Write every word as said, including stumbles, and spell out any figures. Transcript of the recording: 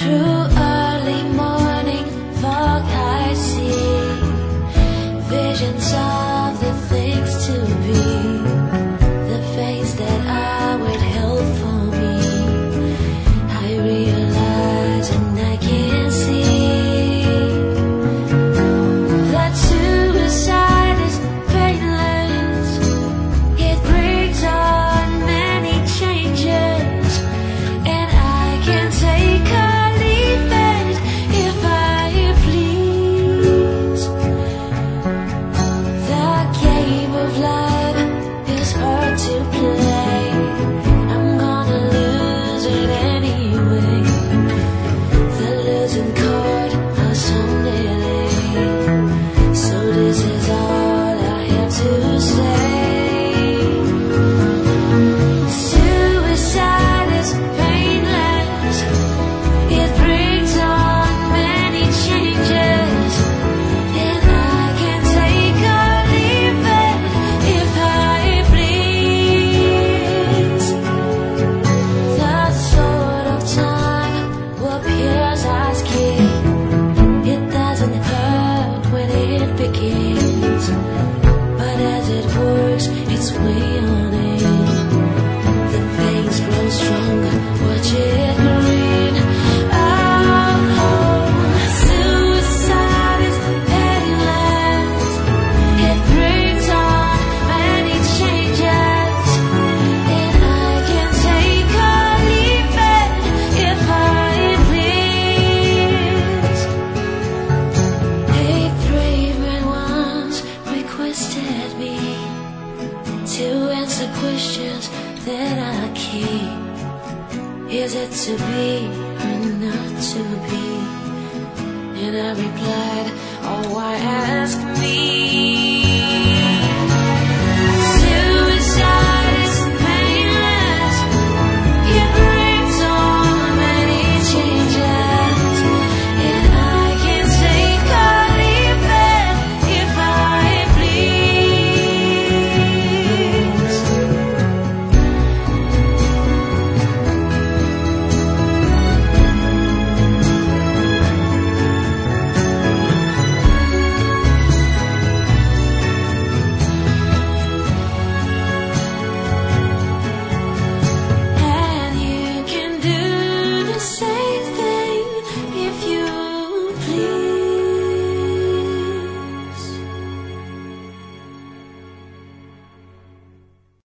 Through early morning fog I see visions of the things to be, the face that I withheld for me. I realize and I can see that suicide is painless. It brings on many changes, and I can take a to play. I'm gonna lose it anyway. The losing card has someday late. So this is all I have to say. Suicide is painless. It brings on many changes, and I can take or leave it if I please. Begins, but as it works its way on in, the veins grow stronger. Watch it grin. Oh, oh, suicide is painless. It brings on many changes, and I can take or leave it if I please. Hey, three requested me to answer questions that I keep. Is it to be or not to be? And I replied, oh, why ask me?